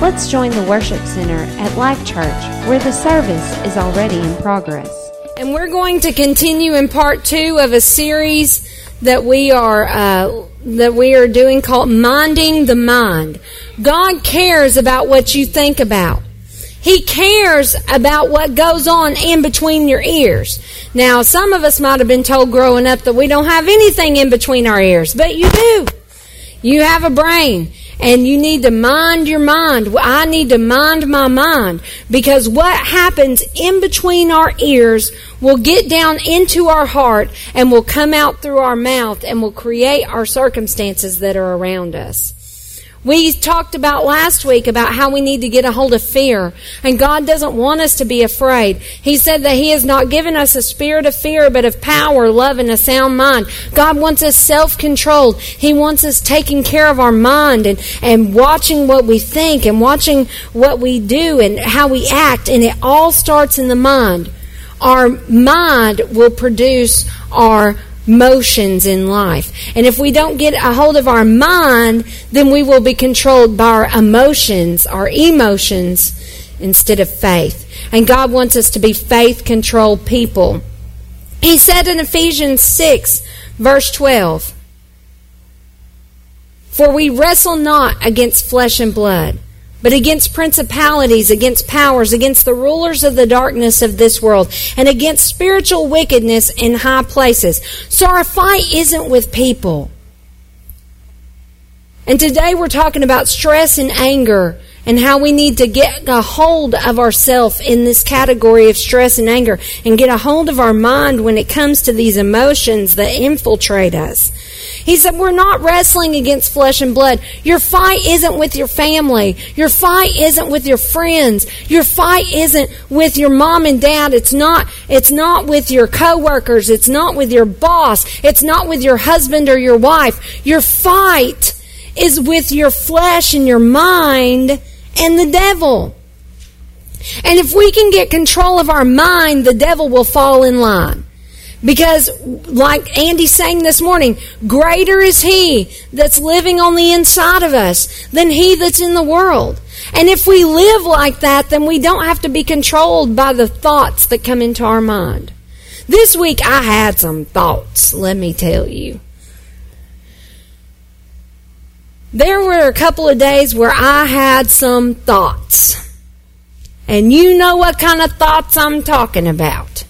let's join the worship center at Life Church, where the service is already in progress. And we're going to continue in part 2 of a series that we are doing called Minding the Mind. God cares about what you think about. He cares about what goes on in between your ears. Now, some of us might have been told growing up that we don't have anything in between our ears, but you do. You have a brain, and you need to mind your mind. I need to mind my mind, because what happens in between our ears will get down into our heart and will come out through our mouth and will create our circumstances that are around us. We talked about last week about how we need to get a hold of fear. And God doesn't want us to be afraid. He said that He has not given us a spirit of fear, but of power, love, and a sound mind. God wants us self-controlled. He wants us taking care of our mind and watching what we think and watching what we do and how we act. And it all starts in the mind. Our mind will produce our motions in life. And if we don't get a hold of our mind, then we will be controlled by our emotions instead of faith. And God wants us to be faith-controlled people. He said in Ephesians 6, verse 12, "For we wrestle not against flesh and blood, but against principalities, against powers, against the rulers of the darkness of this world, and against spiritual wickedness in high places." So our fight isn't with people. And today we're talking about stress and anger and how we need to get a hold of ourselves in this category of stress and anger and get a hold of our mind when it comes to these emotions that infiltrate us. He said, we're not wrestling against flesh and blood. Your fight isn't with your family. Your fight isn't with your friends. Your fight isn't with your mom and dad. It's not with your coworkers. It's not with your boss. It's not with your husband or your wife. Your fight is with your flesh and your mind and the devil. And if we can get control of our mind, the devil will fall in line. Because, like Andy sang this morning, greater is He that's living on the inside of us than he that's in the world. And if we live like that, then we don't have to be controlled by the thoughts that come into our mind. This week I had some thoughts, let me tell you. There were a couple of days where I had some thoughts. And you know what kind of thoughts I'm talking about.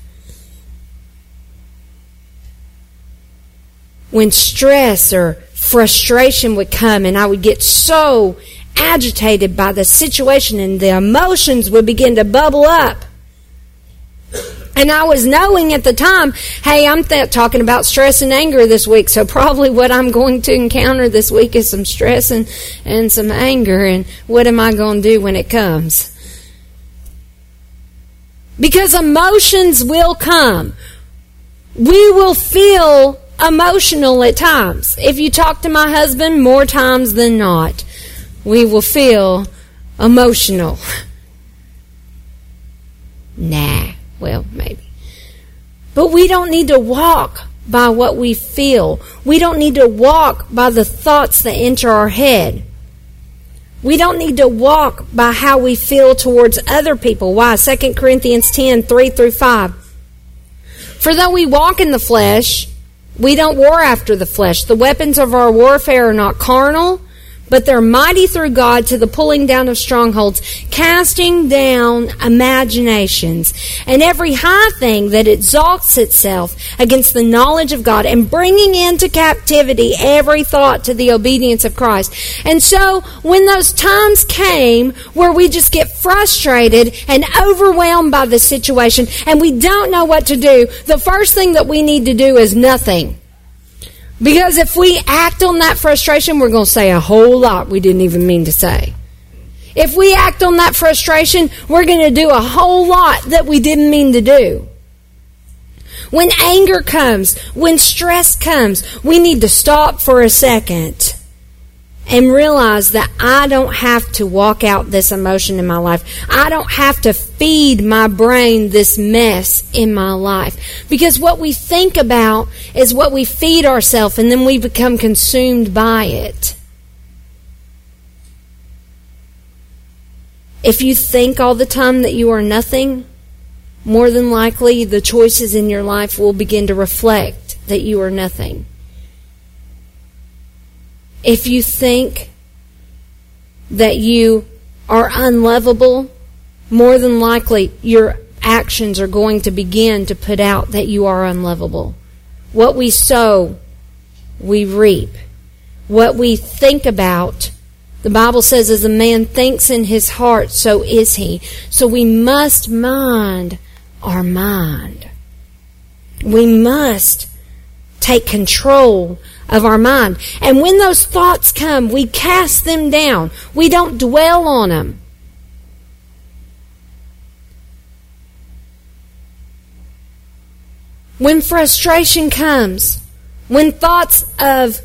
When stress or frustration would come and I would get so agitated by the situation and the emotions would begin to bubble up. And I was knowing at the time, hey, I'm talking about stress and anger this week, so probably what I'm going to encounter this week is some stress and some anger, and what am I going to do when it comes? Because emotions will come. We will feel emotional at times. If you talk to my husband, more times than not, we will feel emotional. Well, maybe. But we don't need to walk by what we feel. We don't need to walk by the thoughts that enter our head. We don't need to walk by how we feel towards other people. Why? 2 Corinthians 10, 3-5. "For though we walk in the flesh, we don't war after the flesh. The weapons of our warfare are not carnal, but they're mighty through God to the pulling down of strongholds, casting down imaginations, and every high thing that exalts itself against the knowledge of God, and bringing into captivity every thought to the obedience of Christ." And so, when those times came where we just get frustrated and overwhelmed by the situation, and we don't know what to do, the first thing that we need to do is nothing. Because if we act on that frustration, we're going to say a whole lot we didn't even mean to say. If we act on that frustration, we're going to do a whole lot that we didn't mean to do. When anger comes, when stress comes, we need to stop for a second and realize that I don't have to walk out this emotion in my life. I don't have to feed my brain this mess in my life. Because what we think about is what we feed ourselves, and then we become consumed by it. If you think all the time that you are nothing, more than likely the choices in your life will begin to reflect that you are nothing. If you think that you are unlovable, more than likely your actions are going to begin to put out that you are unlovable. What we sow, we reap. What we think about, the Bible says, as a man thinks in his heart, so is he. So we must mind our mind. We must take control of our mind. And when those thoughts come, we cast them down. We don't dwell on them. When frustration comes, when thoughts of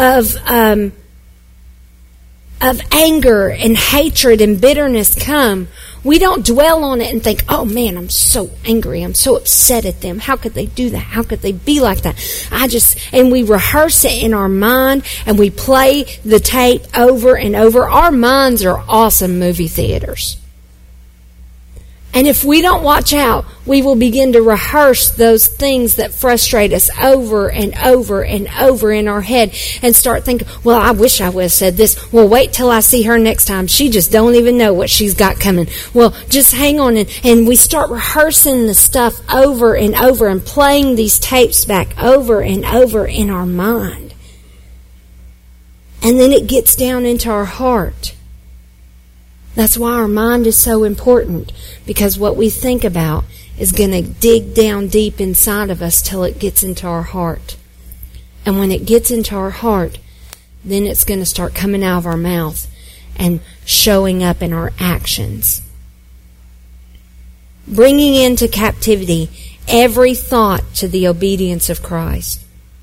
anger and hatred and bitterness come, we don't dwell on it and think, oh man, I'm so angry. I'm so upset at them. How could they do that? How could they be like that? And we rehearse it in our mind and we play the tape over and over. Our minds are awesome movie theaters. And if we don't watch out, we will begin to rehearse those things that frustrate us over and over and over in our head and start thinking, well, I wish I would have said this. Well, wait till I see her next time. She just don't even know what she's got coming. Well, just hang on. And we start rehearsing the stuff over and over and playing these tapes back over and over in our mind. And then it gets down into our heart. That's why our mind is so important, because what we think about is going to dig down deep inside of us till it gets into our heart. And when it gets into our heart, then it's going to start coming out of our mouth and showing up in our actions. Bringing into captivity every thought to the obedience of Christ.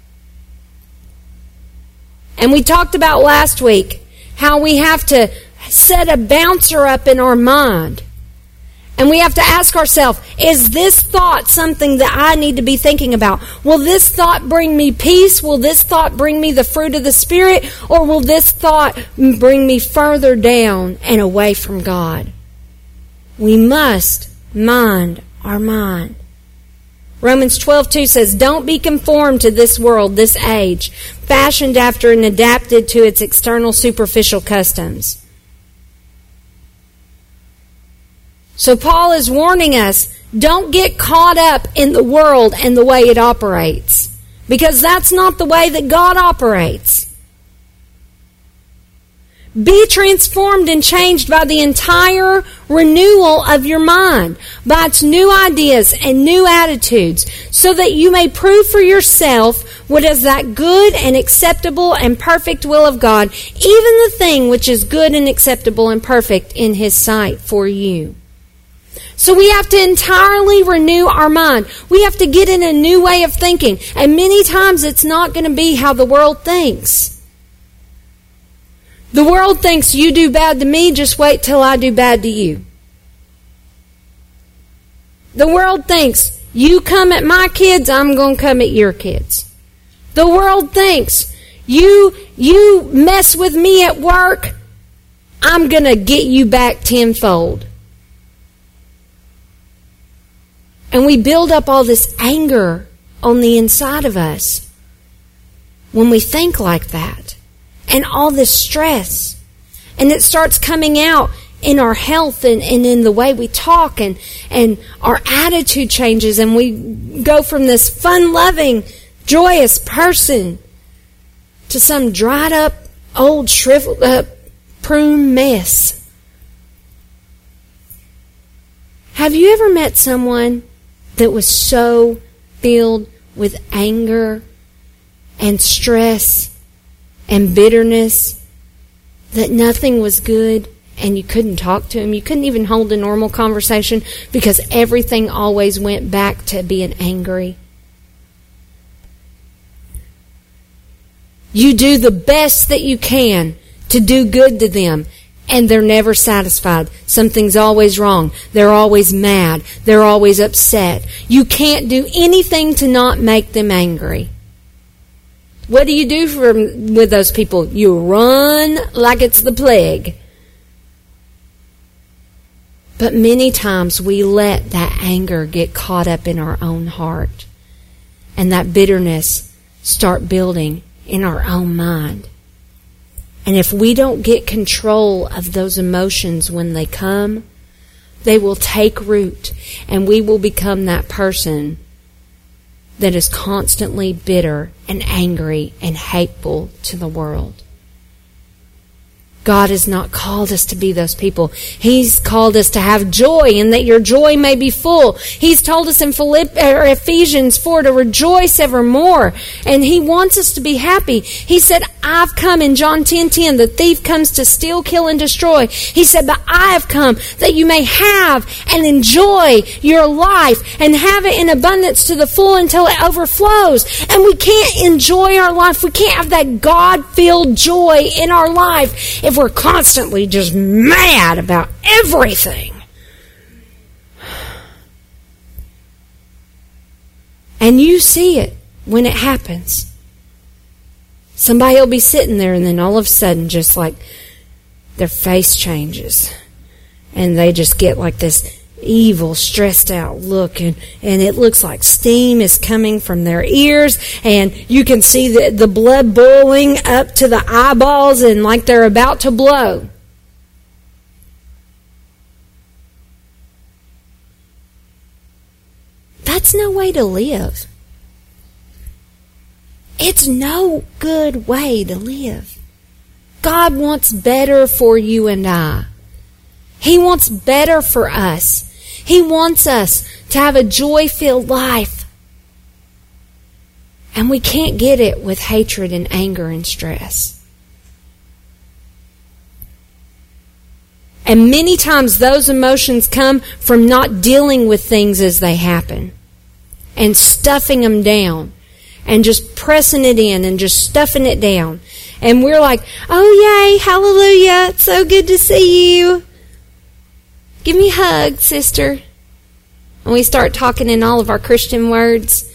And we talked about last week how we have to set a bouncer up in our mind. And we have to ask ourselves, is this thought something that I need to be thinking about? Will this thought bring me peace? Will this thought bring me the fruit of the Spirit? Or will this thought bring me further down and away from God? We must mind our mind. Romans 12:2 says, don't be conformed to this world, this age, fashioned after and adapted to its external superficial customs. So Paul is warning us, don't get caught up in the world and the way it operates. Because that's not the way that God operates. Be transformed and changed by the entire renewal of your mind, by its new ideas and new attitudes, so that you may prove for yourself what is that good and acceptable and perfect will of God, even the thing which is good and acceptable and perfect in His sight for you. So we have to entirely renew our mind. We have to get in a new way of thinking. And many times it's not going to be how the world thinks. The world thinks you do bad to me, just wait till I do bad to you. The world thinks you come at my kids, I'm going to come at your kids. The world thinks you mess with me at work, I'm going to get you back tenfold. And we build up all this anger on the inside of us when we think like that. And all this stress. And it starts coming out in our health and in the way we talk. And our attitude changes. And we go from this fun-loving, joyous person to some dried up, old, shriveled up prune mess. Have you ever met someone that was so filled with anger and stress and bitterness that nothing was good and you couldn't talk to him? You couldn't even hold a normal conversation because everything always went back to being angry. You do the best that you can to do good to them, and they're never satisfied. Something's always wrong. They're always mad. They're always upset. You can't do anything to not make them angry. What do you do with those people? You run like it's the plague. But many times we let that anger get caught up in our own heart, and that bitterness start building in our own mind. And if we don't get control of those emotions when they come, they will take root, and we will become that person that is constantly bitter and angry and hateful to the world. God has not called us to be those people. He's called us to have joy, and that your joy may be full. He's told us in Ephesians 4 to rejoice evermore, and He wants us to be happy. He said, I've come, in John 10:10, the thief comes to steal, kill, and destroy. He said, but I have come that you may have and enjoy your life and have it in abundance to the full until it overflows. And we can't enjoy our life. We can't have that God-filled joy in our life if we're constantly just mad about everything. And you see it when it happens. Somebody will be sitting there, and then all of a sudden, just like their face changes, and they just get like this evil, stressed out look, and it looks like steam is coming from their ears, and you can see the blood boiling up to the eyeballs, and like they're about to blow. That's no way to live. It's no good way to live. God wants better for you and I. He wants better for us. He wants us to have a joy-filled life. And we can't get it with hatred and anger and stress. And many times those emotions come from not dealing with things as they happen and stuffing them down and just pressing it in and just stuffing it down. And we're like, oh yay, hallelujah, it's so good to see you. Give me a hug, sister. And we start talking in all of our Christian words.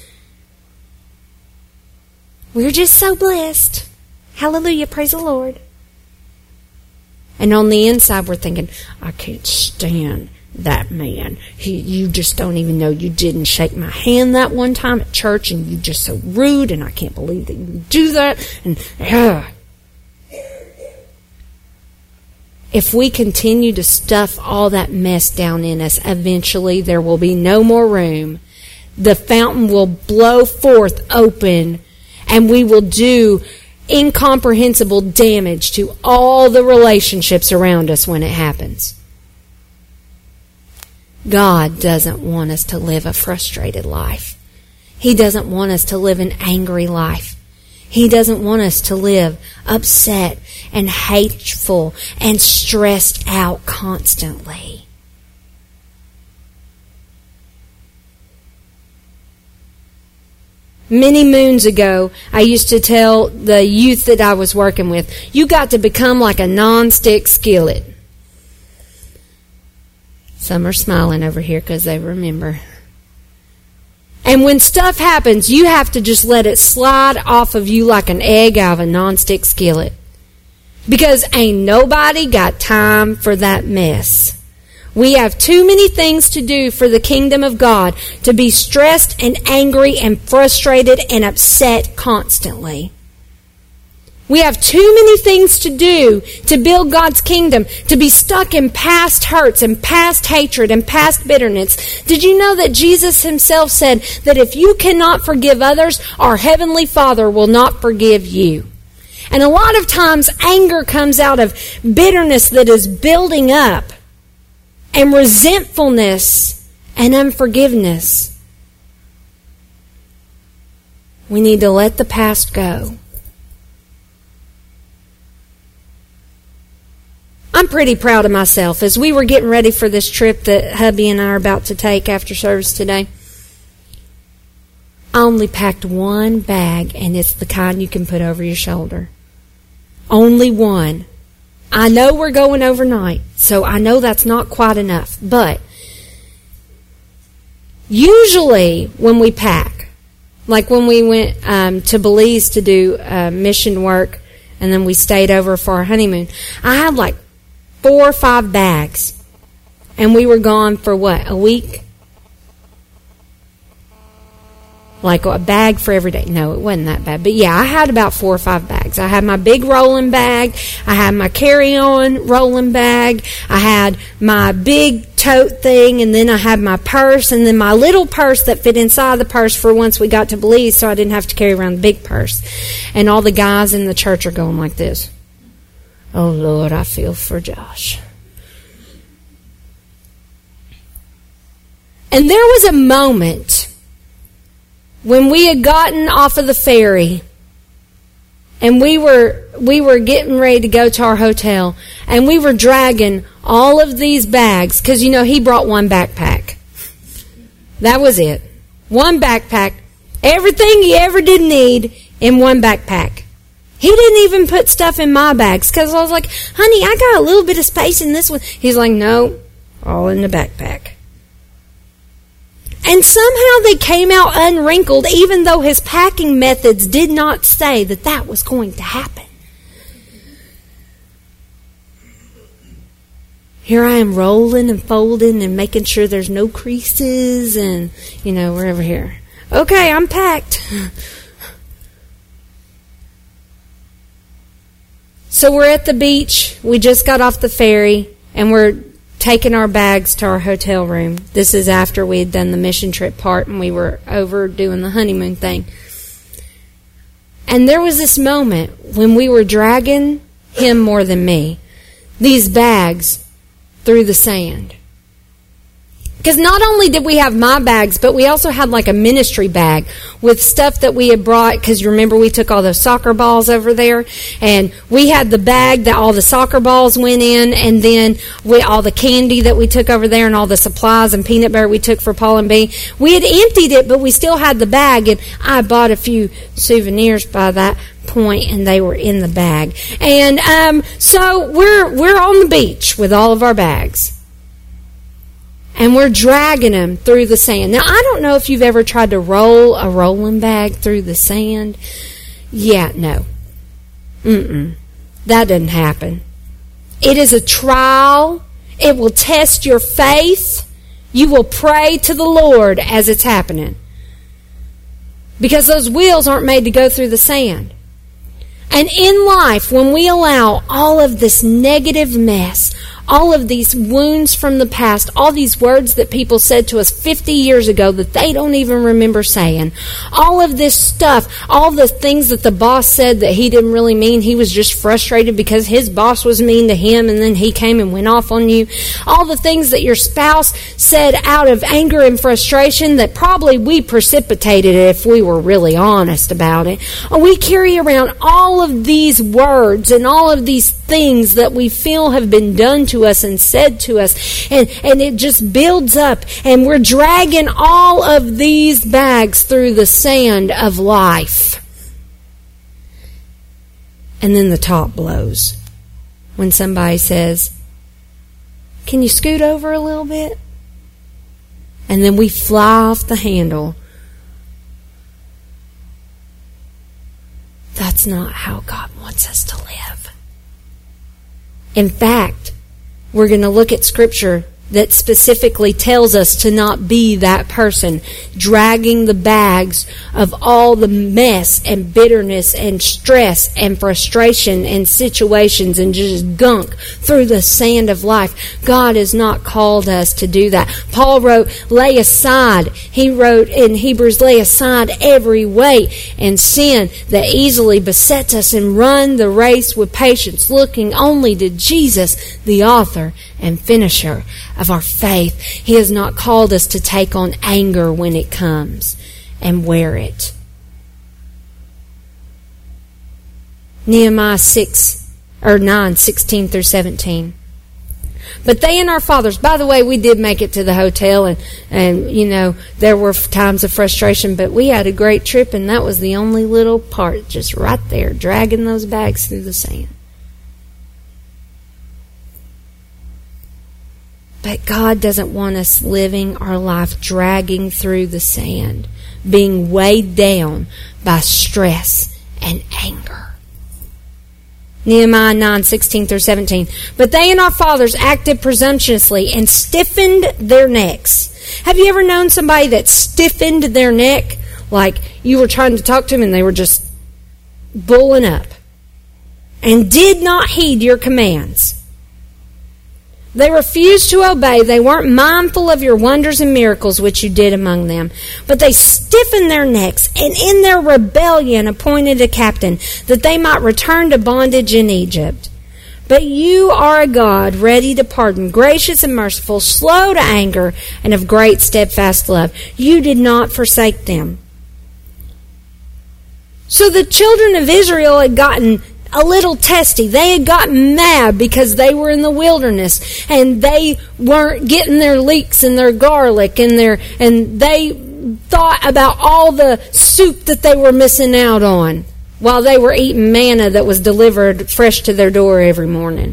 We're just so blessed. Hallelujah, praise the Lord. And on the inside we're thinking, I can't stand that man. You just don't even know you didn't shake my hand that one time at church, and you're just so rude, and I can't believe that you do that. And if we continue to stuff all that mess down in us, eventually there will be no more room. The fountain will blow forth open, and we will do incomprehensible damage to all the relationships around us when it happens. God doesn't want us to live a frustrated life. He doesn't want us to live an angry life. He doesn't want us to live upset and hateful and stressed out constantly. Many moons ago, I used to tell the youth that I was working with, you got to become like a non-stick skillet. Some are smiling over here because they remember. And when stuff happens, you have to just let it slide off of you like an egg out of a non-stick skillet. Because ain't nobody got time for that mess. We have too many things to do for the kingdom of God to be stressed and angry and frustrated and upset constantly. We have too many things to do to build God's kingdom, to be stuck in past hurts and past hatred and past bitterness. Did you know that Jesus himself said that if you cannot forgive others, our Heavenly Father will not forgive you? And a lot of times anger comes out of bitterness that is building up, and resentfulness and unforgiveness. We need to let the past go. I'm pretty proud of myself. As we were getting ready for this trip that hubby and I are about to take after service today, I only packed one bag, and it's the kind you can put over your shoulder. Only one. I know we're going overnight, so I know that's not quite enough. But usually when we pack, like when we went to Belize to do mission work, and then we stayed over for our honeymoon, I had like 4 or 5 bags. And we were gone for what, a week? Like a bag for every day. No, it wasn't that bad. But yeah, I had about 4 or 5 bags. I had my big rolling bag. I had my carry-on rolling bag. I had my big tote thing, and then I had my purse, and then my little purse that fit inside the purse for once we got to Belize, so I didn't have to carry around the big purse. And all the guys in the church are going like this. Oh, Lord, I feel for Josh. And there was a moment when we had gotten off of the ferry and we were getting ready to go to our hotel, and we were dragging all of these bags, because, he brought one backpack. That was it. One backpack. Everything he ever did need in one backpack. He didn't even put stuff in my bags, because I was like, honey, I got a little bit of space in this one. He's like, no, all in the backpack. And somehow they came out unwrinkled, even though his packing methods did not say that that was going to happen. Here I am rolling and folding and making sure there's no creases, and, we're over here. Okay, I'm packed. So we're at the beach. We just got off the ferry, and we're taking our bags to our hotel room. This is after we had done the mission trip part and we were over doing the honeymoon thing. And there was this moment when we were dragging him more than me, these bags through the sand. Because not only did we have my bags, but we also had like a ministry bag with stuff that we had brought. Because remember, we took all those soccer balls over there. And we had the bag that all the soccer balls went in. And then all the candy that we took over there and all the supplies and peanut butter we took for Paul and B. We had emptied it, but we still had the bag. And I bought a few souvenirs by that point, and they were in the bag. And so we're on the beach with all of our bags. And we're dragging them through the sand. Now, I don't know if you've ever tried to roll a rolling bag through the sand. Yeah, no. That doesn't happen. It is a trial. It will test your faith. You will pray to the Lord as it's happening. Because those wheels aren't made to go through the sand. And in life, when we allow all of this negative mess, all of these wounds from the past, all these words that people said to us 50 years ago that they don't even remember saying, all of this stuff, all the things that the boss said that he didn't really mean, he was just frustrated because his boss was mean to him and then he came and went off on you, all the things that your spouse said out of anger and frustration that probably we precipitated it if we were really honest about it. We carry around all of these words and all of these things that we feel have been done to us and said to us, and it just builds up, and we're dragging all of these bags through the sand of life. And then the top blows when somebody says, can you scoot over a little bit? And then we fly off the handle. That's not how God wants us to live. In fact, we're going to look at scripture that specifically tells us to not be that person dragging the bags of all the mess and bitterness and stress and frustration and situations and just gunk through the sand of life. God has not called us to do that. Paul wrote, lay aside. He wrote in Hebrews, lay aside every weight and sin that easily besets us and run the race with patience, looking only to Jesus, the author and finisher of our faith. He has not called us to take on anger when it comes and wear it. Nehemiah 9:16 through 17. But they and our fathers, by the way, we did make it to the hotel, and you know, there were times of frustration, but we had a great trip, and that was the only little part, just right there, dragging those bags through the sand. But God doesn't want us living our life dragging through the sand, being weighed down by stress and anger. Nehemiah 9:16-17. But they and our fathers acted presumptuously and stiffened their necks. Have you ever known somebody that stiffened their neck? Like you were trying to talk to them and they were just bulling up. And did not heed your commands. They refused to obey. They weren't mindful of your wonders and miracles which you did among them. But they stiffened their necks and in their rebellion appointed a captain that they might return to bondage in Egypt. But you are a God ready to pardon, gracious and merciful, slow to anger, and of great steadfast love. You did not forsake them. So the children of Israel had gotten a little testy. They had gotten mad because they were in the wilderness and they weren't getting their leeks and their garlic and they thought about all the soup that they were missing out on while they were eating manna that was delivered fresh to their door every morning.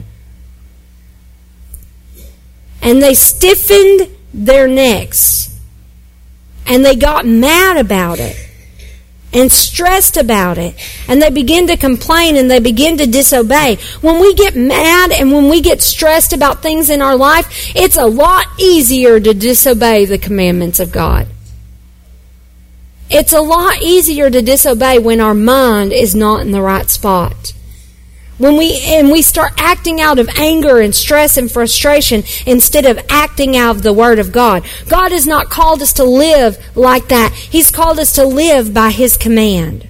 And they stiffened their necks and they got mad about it and stressed about it, and they begin to complain and they begin to disobey. When we get mad and when we get stressed about things in our life, it's a lot easier to disobey the commandments of God. It's a lot easier to disobey when our mind is not in the right spot. When we start acting out of anger and stress and frustration instead of acting out of the Word of God. God has not called us to live like that. He's called us to live by His command.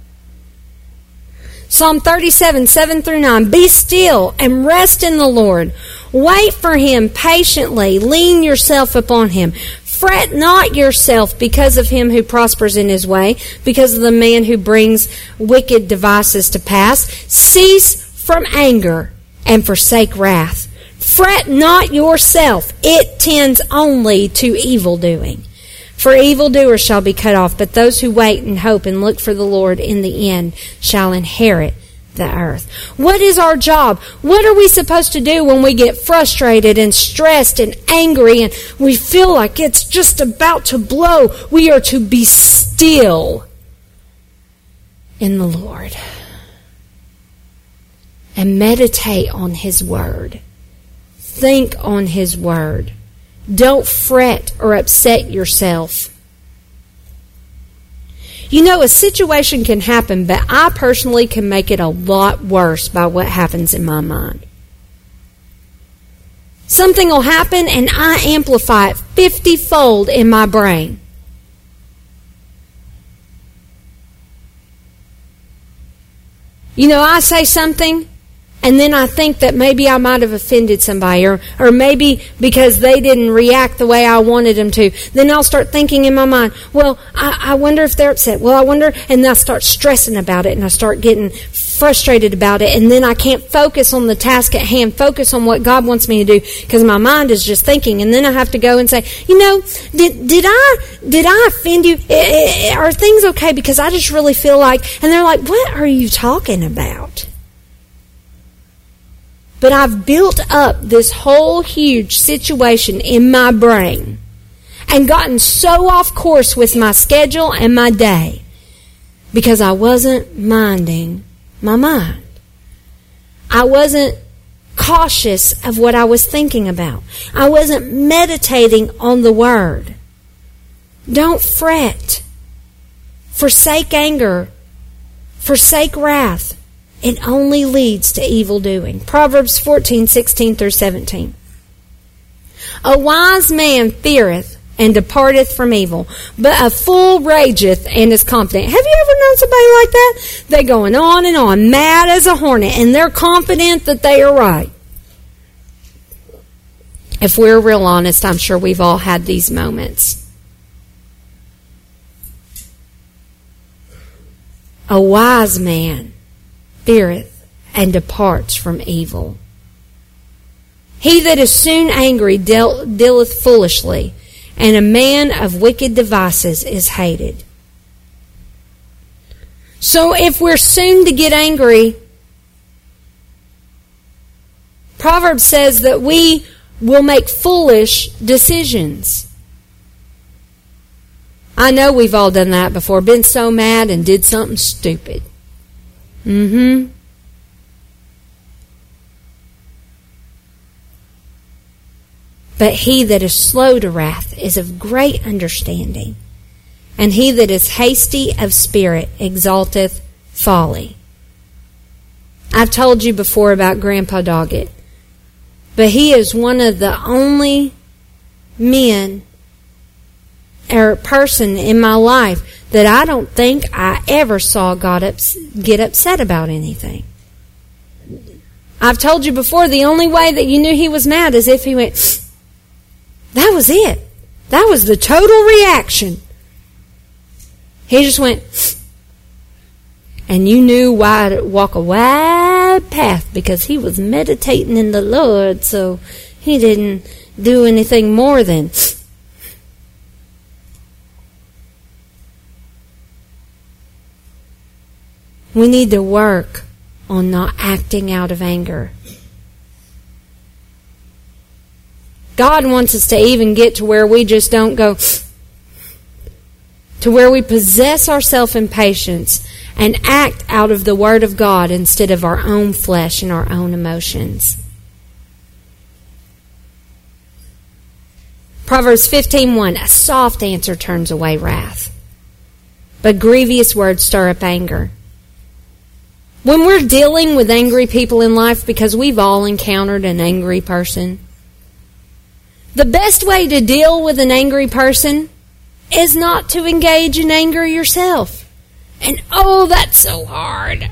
Psalm 37, 7-9. Be still and rest in the Lord. Wait for Him patiently. Lean yourself upon Him. Fret not yourself because of him who prospers in his way, because of the man who brings wicked devices to pass. Cease from anger and forsake wrath. Fret not yourself. It tends only to evil doing. For evildoers shall be cut off, but those who wait and hope and look for the Lord in the end shall inherit the earth. What is our job? What are we supposed to do when we get frustrated and stressed and angry and we feel like it's just about to blow? We are to be still in the Lord and meditate on His Word. Think on His Word. Don't fret or upset yourself. You know, a situation can happen, but I personally can make it a lot worse by what happens in my mind. Something will happen and I amplify it 50-fold in my brain. You know, I say something and then I think that maybe I might have offended somebody or maybe because they didn't react the way I wanted them to. Then I'll start thinking in my mind, well, I wonder if they're upset. Well, I wonder, and I start stressing about it and I start getting frustrated about it, and then I can't focus on the task at hand, focus on what God wants me to do because my mind is just thinking, and then I have to go and say, you know, did I offend you? Are things okay? Because I just really feel like, and they're like, what are you talking about? But I've built up this whole huge situation in my brain and gotten so off course with my schedule and my day because I wasn't minding my mind. I wasn't cautious of what I was thinking about. I wasn't meditating on the Word. Don't fret. Forsake anger. Forsake wrath. It only leads to evil doing. Proverbs 14:16-17. A wise man feareth and departeth from evil, but a fool rageth and is confident. Have you ever known somebody like that? They're going on and on, mad as a hornet, and they're confident that they are right. If we're real honest, I'm sure we've all had these moments. A wise man feareth and departs from evil. He that is soon angry dealeth foolishly, and a man of wicked devices is hated. So if we're soon to get angry, Proverbs says that we will make foolish decisions. I know we've all done that before, been so mad and did something stupid. But he that is slow to wrath is of great understanding, and he that is hasty of spirit exalteth folly. I've told you before about Grandpa Doggett, but he is one of the only men or person in my life that I don't think I ever saw get upset about anything. I've told you before, the only way that you knew he was mad is if he went, that was it. That was the total reaction. He just went, and you knew why to walk a wide path because he was meditating in the Lord, so he didn't do anything more than. We need to work on not acting out of anger. God wants us to even get to where we just don't go, to where we possess ourselves in patience and act out of the Word of God instead of our own flesh and our own emotions. Proverbs 15:1, a soft answer turns away wrath, but grievous words stir up anger. When we're dealing with angry people in life, because we've all encountered an angry person, the best way to deal with an angry person is not to engage in anger yourself. And oh, that's so hard.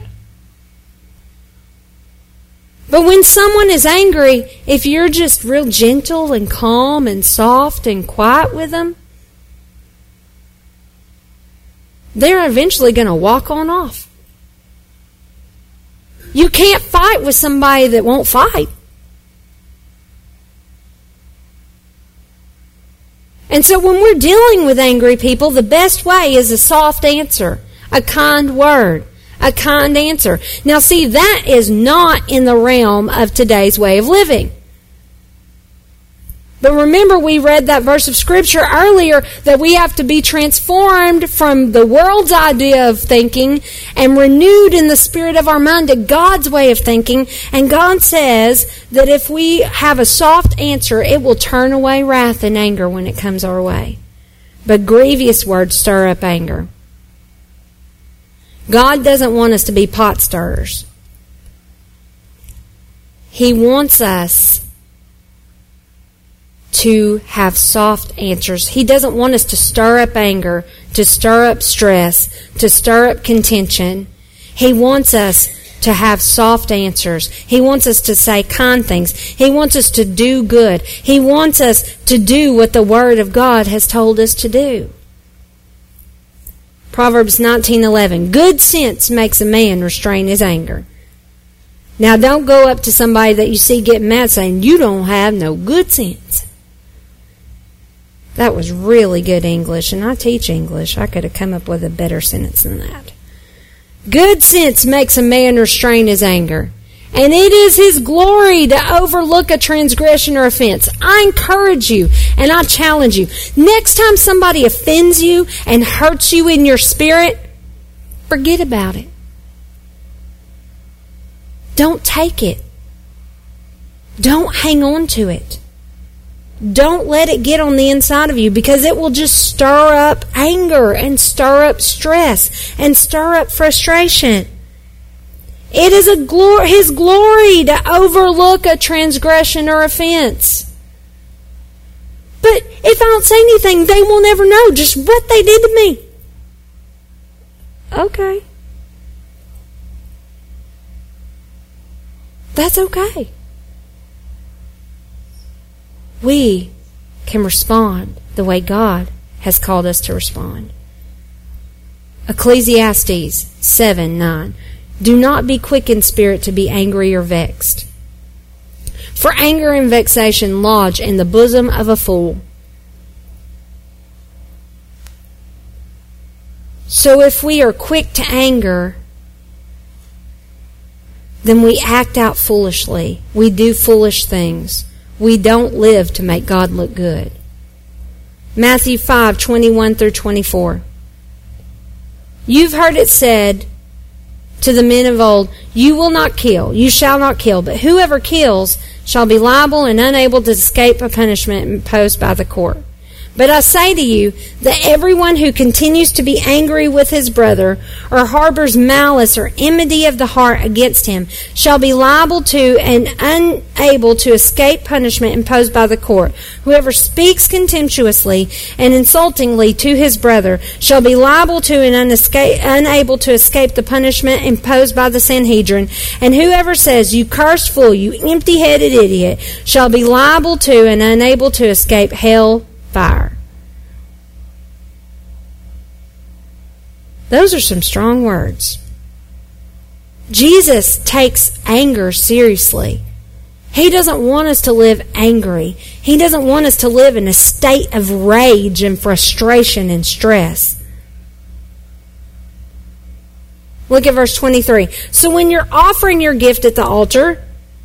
But when someone is angry, if you're just real gentle and calm and soft and quiet with them, they're eventually going to walk on off. You can't fight with somebody that won't fight. And so when we're dealing with angry people, the best way is a soft answer, a kind word, a kind answer. Now see, that is not in the realm of today's way of living. But remember, we read that verse of Scripture earlier that we have to be transformed from the world's idea of thinking and renewed in the spirit of our mind to God's way of thinking. And God says that if we have a soft answer, it will turn away wrath and anger when it comes our way. But grievous words stir up anger. God doesn't want us to be pot stirrers. He wants us to have soft answers. He doesn't want us to stir up anger, to stir up stress, to stir up contention. He wants us to have soft answers. He wants us to say kind things. He wants us to do good. He wants us to do what the Word of God has told us to do. Proverbs 19:11, good sense makes a man restrain his anger. Now don't go up to somebody that you see getting mad saying, you don't have no good sense. That was really good English, and I teach English. I could have come up with a better sentence than that. Good sense makes a man restrain his anger, and it is his glory to overlook a transgression or offense. I encourage you, and I challenge you. Next time somebody offends you and hurts you in your spirit, forget about it. Don't take it. Don't hang on to it. Don't let it get on the inside of you, because it will just stir up anger and stir up stress and stir up frustration. It is His glory to overlook a transgression or offense. But if I don't say anything, they will never know just what they did to me. Okay. That's okay. We can respond the way God has called us to respond. Ecclesiastes 7:9. Do not be quick in spirit to be angry or vexed. For anger and vexation lodge in the bosom of a fool. So if we are quick to anger, then we act out foolishly. We do foolish things. We don't live to make God look good. Matthew 5:21 through 24. You've heard it said to the men of old, you will not kill, you shall not kill, but whoever kills shall be liable and unable to escape a punishment imposed by the court. But I say to you that everyone who continues to be angry with his brother or harbors malice or enmity of the heart against him shall be liable to and unable to escape punishment imposed by the court. Whoever speaks contemptuously and insultingly to his brother shall be liable to and unable to escape the punishment imposed by the Sanhedrin. And whoever says, you cursed fool, you empty-headed idiot, shall be liable to and unable to escape hell fire. Those are some strong words. Jesus takes anger seriously. He doesn't want us to live angry. He doesn't want us to live in a state of rage and frustration and stress. Look at verse 23. So when you're offering your gift at the altar,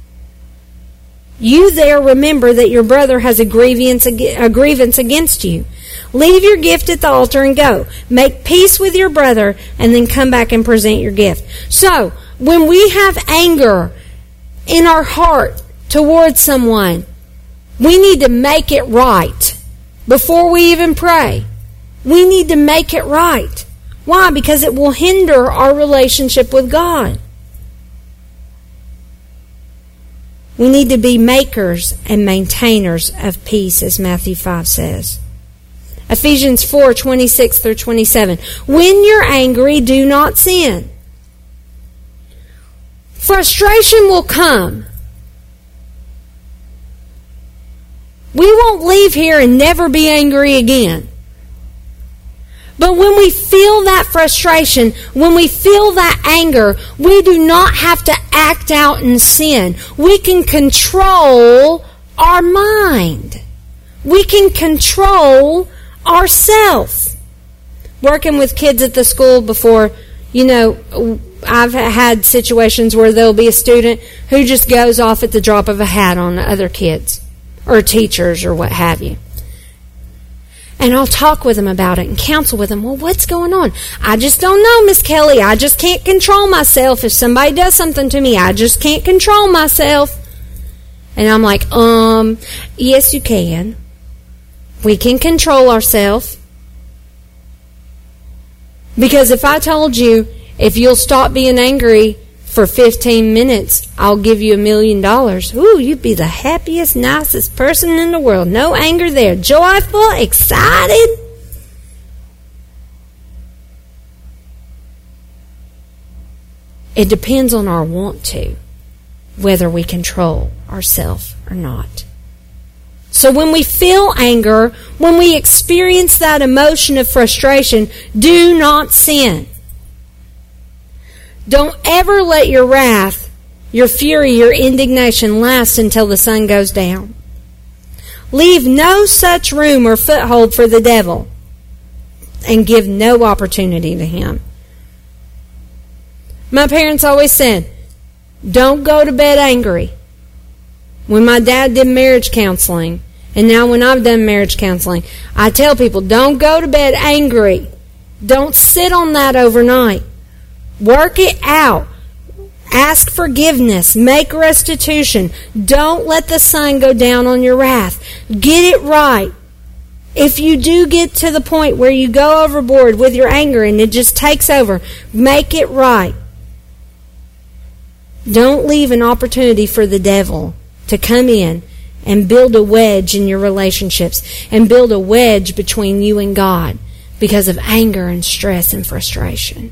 you there remember that your brother has a grievance against you. Leave your gift at the altar and go. Make peace with your brother and then come back and present your gift. So, when we have anger in our heart towards someone, we need to make it right before we even pray. We need to make it right. Why? Because it will hinder our relationship with God. We need to be makers and maintainers of peace, as Matthew 5 says. Ephesians 4:26 through 27. When you're angry, do not sin. Frustration will come. We won't leave here and never be angry again. But when we feel that frustration, when we feel that anger, we do not have to act out in sin. We can control our mind. We can control ourselves. Working with kids at the school before, I've had situations where there'll be a student who just goes off at the drop of a hat on other kids or teachers or what have you. And I'll talk with them about it and counsel with them. Well, what's going on? I just don't know, Miss Kelly. I just can't control myself. If somebody does something to me, I just can't control myself. And I'm like, yes, you can. We can control ourselves. Because if I told you, if you'll stop being angry for 15 minutes, I'll give you $1 million. Ooh, you'd be the happiest, nicest person in the world. No anger there. Joyful, excited. It depends on our want to, whether we control ourselves or not. So when we feel anger, when we experience that emotion of frustration, do not sin. Don't ever let your wrath, your fury, your indignation last until the sun goes down. Leave no such room or foothold for the devil, and give no opportunity to him. My parents always said, don't go to bed angry. When my dad did marriage counseling, and now when I've done marriage counseling, I tell people, don't go to bed angry. Don't sit on that overnight. Work it out. Ask forgiveness. Make restitution. Don't let the sun go down on your wrath. Get it right. If you do get to the point where you go overboard with your anger and it just takes over, make it right. Don't leave an opportunity for the devil to come in and build a wedge in your relationships and build a wedge between you and God because of anger and stress and frustration.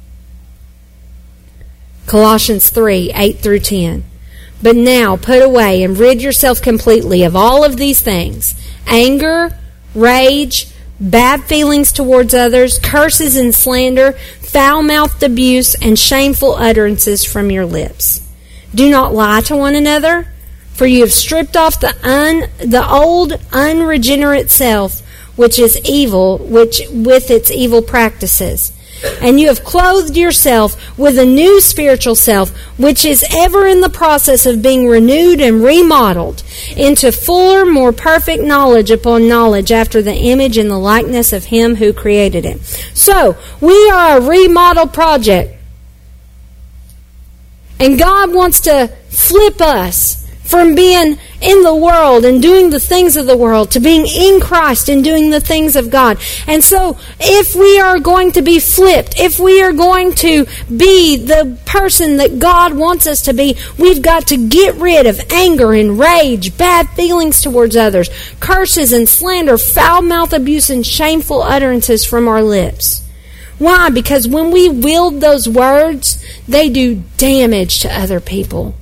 Colossians 3:8 through 10. But now put away and rid yourself completely of all of these things: anger, rage, bad feelings towards others, curses and slander, foul-mouthed abuse, and shameful utterances from your lips. Do not lie to one another, for you have stripped off the old unregenerate self, which is evil, which with its evil practices. And you have clothed yourself with a new spiritual self, which is ever in the process of being renewed and remodeled into fuller, more perfect knowledge upon knowledge after the image and the likeness of Him who created it. So, we are a remodel project. And God wants to flip us from being in the world and doing the things of the world to being in Christ and doing the things of God. And so if we are going to be flipped, if we are going to be the person that God wants us to be, we've got to get rid of anger and rage, bad feelings towards others, curses and slander, foul mouth abuse, and shameful utterances from our lips. Why? Because when we wield those words, they do damage to other people.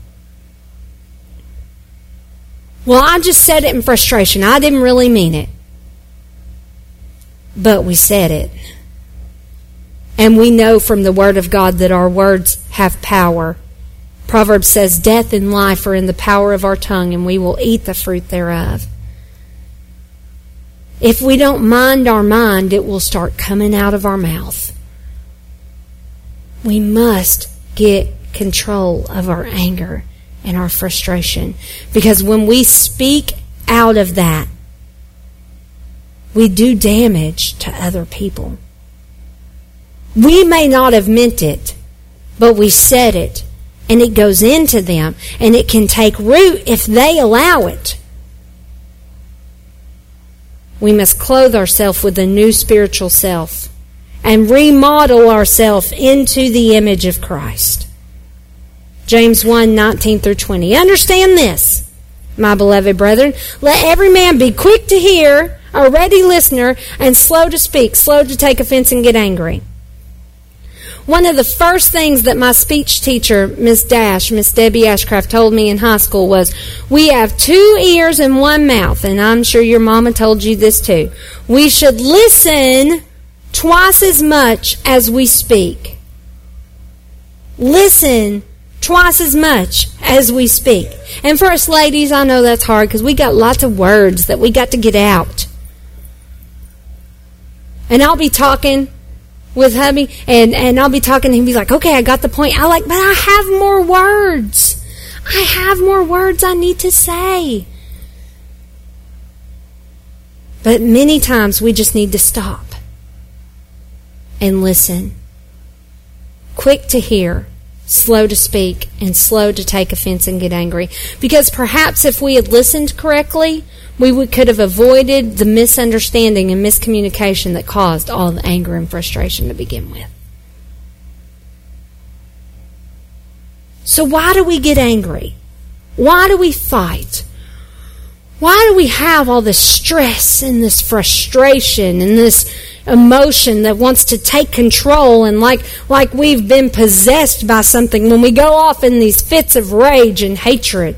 Well, I just said it in frustration. I didn't really mean it. But we said it. And we know from the Word of God that our words have power. Proverbs says, death and life are in the power of our tongue, and we will eat the fruit thereof. If we don't mind our mind, it will start coming out of our mouth. We must get control of our anger and our frustration. Because when we speak out of that, we do damage to other people. We may not have meant it, but we said it, and it goes into them, and it can take root if they allow it. We must clothe ourselves with a new spiritual self and remodel ourselves into the image of Christ. James 1:19-20. Understand this, my beloved brethren. Let every man be quick to hear, a ready listener, and slow to speak, slow to take offense and get angry. One of the first things that my speech teacher, Miss Debbie Ashcraft, told me in high school was, we have 2 ears and 1 mouth, and I'm sure your mama told you this too. We should listen twice as much as we speak. Listen twice as much as we speak. And for us ladies, I know that's hard because we got lots of words that we got to get out. And I'll be talking with hubby, and I'll be talking, and he'll be like, okay, I got the point. I like, but I have more words. I have more words I need to say. But many times we just need to stop and listen. Quick to hear, slow to speak, and slow to take offense and get angry. Because perhaps if we had listened correctly, we could have avoided the misunderstanding and miscommunication that caused all the anger and frustration to begin with. So why do we get angry? Why do we fight? Why do we have all this stress and this frustration and this emotion that wants to take control, and like we've been possessed by something when we go off in these fits of rage and hatred?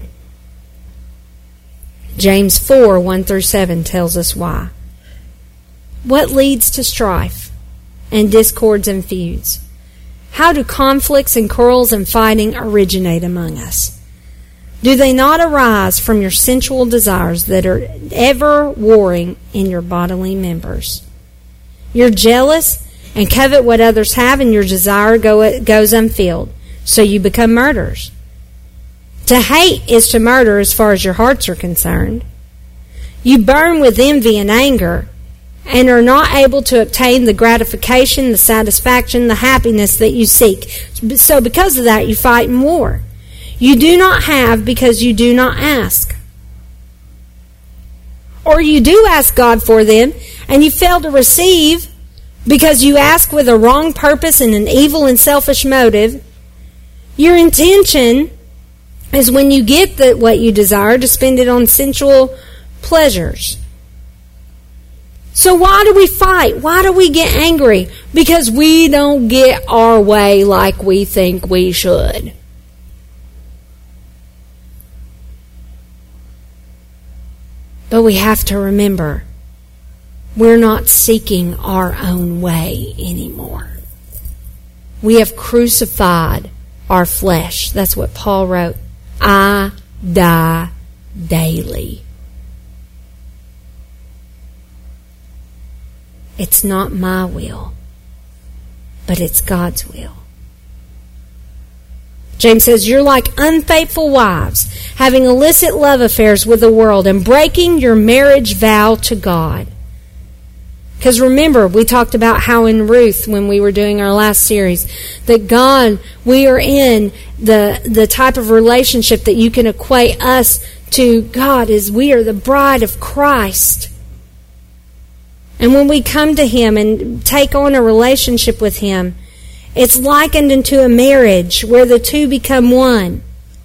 James 4:1-7 tells us why. What leads to strife and discords and feuds? How do conflicts and quarrels and fighting originate among us? Do they not arise from your sensual desires that are ever warring in your bodily members? You're jealous and covet what others have, and your desire goes unfilled, so you become murderers. To hate is to murder as far as your hearts are concerned. You burn with envy and anger and are not able to obtain the gratification, the satisfaction, the happiness that you seek. So because of that, you fight in war. You do not have because you do not ask. Or you do ask God for them and you fail to receive because you ask with a wrong purpose and an evil and selfish motive. Your intention is when you get what you desire to spend it on sensual pleasures. So why do we fight? Why do we get angry? Because we don't get our way like we think we should. But we have to remember, we're not seeking our own way anymore. We have crucified our flesh. That's what Paul wrote. I die daily. It's not my will, but it's God's will. James says, you're like unfaithful wives, having illicit love affairs with the world and breaking your marriage vow to God. Because remember, we talked about how in Ruth, when we were doing our last series, that God, we are in the type of relationship that you can equate us to God, as we are the bride of Christ. And when we come to Him and take on a relationship with Him, it's likened into a marriage where the two become one.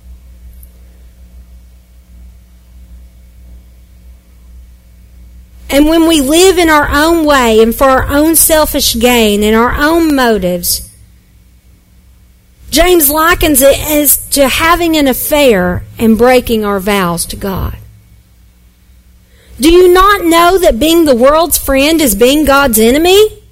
And when we live in our own way and for our own selfish gain and our own motives, James likens it as to having an affair and breaking our vows to God. Do you not know that being the world's friend is being God's enemy?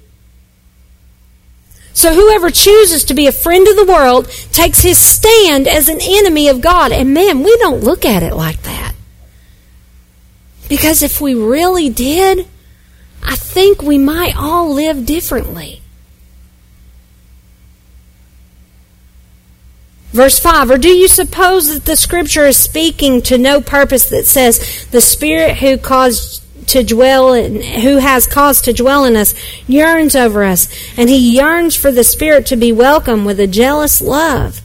So whoever chooses to be a friend of the world takes his stand as an enemy of God. And man, we don't look at it like that. Because if we really did, I think we might all live differently. Verse 5, or do you suppose that the Scripture is speaking to no purpose that says the Spirit who has caused to dwell in us yearns over us, and He yearns for the Spirit to be welcomed with a jealous love?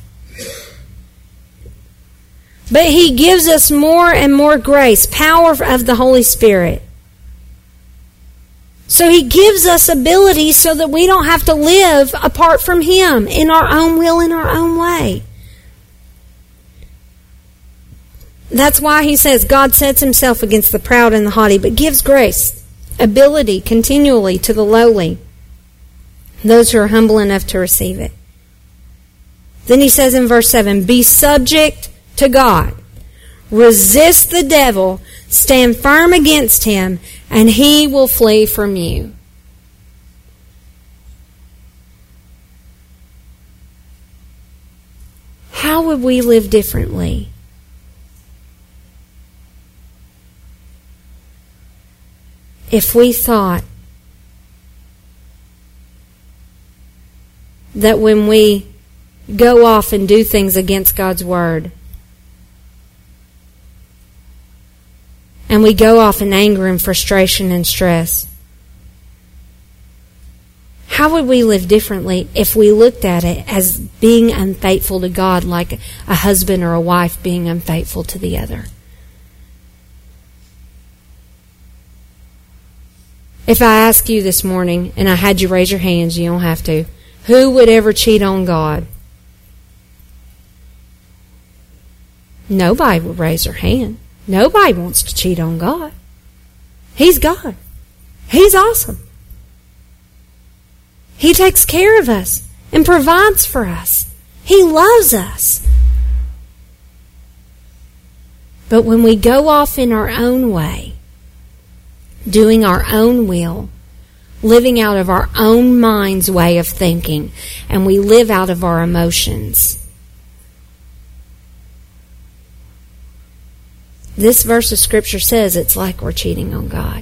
But He gives us more and more grace, power of the Holy Spirit. So He gives us abilities so that we don't have to live apart from Him in our own will, in our own way. That's why He says God sets Himself against the proud and the haughty, but gives grace, ability continually to the lowly, those who are humble enough to receive it. Then He says in verse 7, be subject to God. Resist the devil, stand firm against him, and he will flee from you. How would we live differently if we thought that when we go off and do things against God's Word, and we go off in anger and frustration and stress, how would we live differently if we looked at it as being unfaithful to God, like a husband or a wife being unfaithful to the other? If I ask you this morning, and I had you raise your hands, you don't have to, who would ever cheat on God? Nobody would raise their hand. Nobody wants to cheat on God. He's God. He's awesome. He takes care of us and provides for us. He loves us. But when we go off in our own way, doing our own will, living out of our own mind's way of thinking, and we live out of our emotions, this verse of Scripture says it's like we're cheating on God.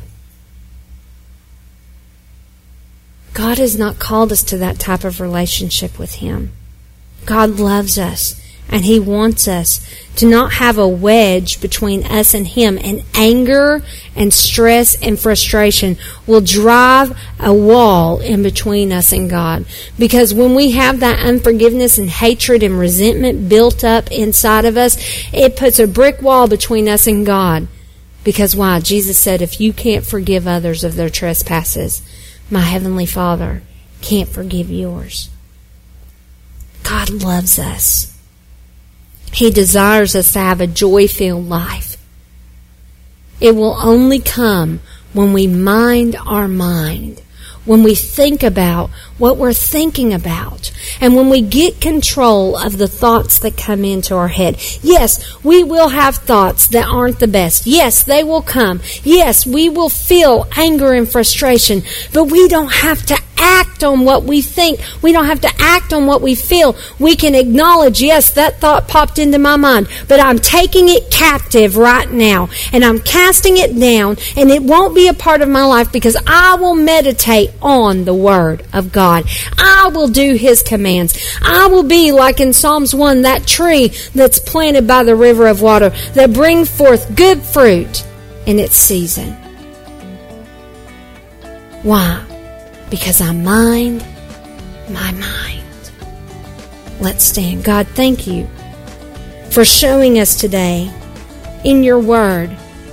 God has not called us to that type of relationship with Him. God loves us, and He wants us to not have a wedge between us and Him. And anger and stress and frustration will drive a wall in between us and God. Because when we have that unforgiveness and hatred and resentment built up inside of us, it puts a brick wall between us and God. Because why? Jesus said, if you can't forgive others of their trespasses, my Heavenly Father can't forgive yours. God loves us. He desires us to have a joy-filled life. It will only come when we mind our mind, when we think about what we're thinking about, and when we get control of the thoughts that come into our head. Yes, we will have thoughts that aren't the best. Yes, they will come. Yes, we will feel anger and frustration, but we don't have to act on what we think. We don't have to act on what we feel. We can acknowledge, yes, that thought popped into my mind, but I'm taking it captive right now, and I'm casting it down, and it won't be a part of my life because I will meditate on the Word of God. I will do His commands. I will be like in Psalms 1, that tree that's planted by the river of water that brings forth good fruit in its season. Why? Because I mind my mind. Let's stand. God, thank you for showing us today in your word.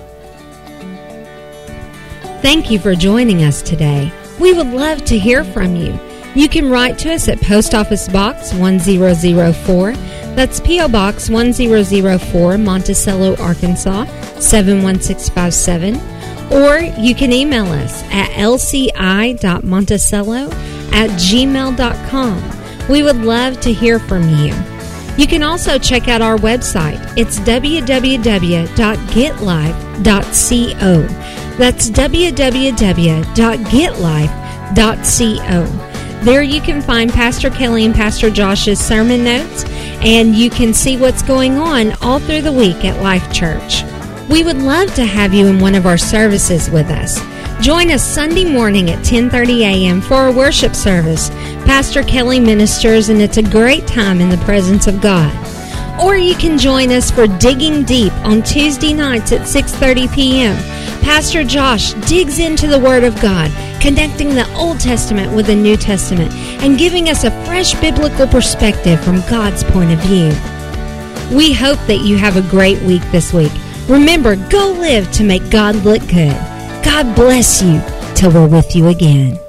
Thank you for joining us today. We would love to hear from you. You can write to us at Post Office Box 1004. That's P.O. Box 1004, Monticello, Arkansas 71657. Or you can email us at lci.monticello@gmail.com. We would love to hear from you. You can also check out our website. It's www.getlife.co. That's www.getlife.co. There you can find Pastor Kelly and Pastor Josh's sermon notes, and you can see what's going on all through the week at Life Church. We would love to have you in one of our services with us. Join us Sunday morning at 10:30 a.m. for our worship service. Pastor Kelly ministers, and it's a great time in the presence of God. Or you can join us for Digging Deep on Tuesday nights at 6:30 p.m. Pastor Josh digs into the Word of God, connecting the Old Testament with the New Testament and giving us a fresh biblical perspective from God's point of view. We hope that you have a great week this week. Remember, go live to make God look good. God bless you till we're with you again.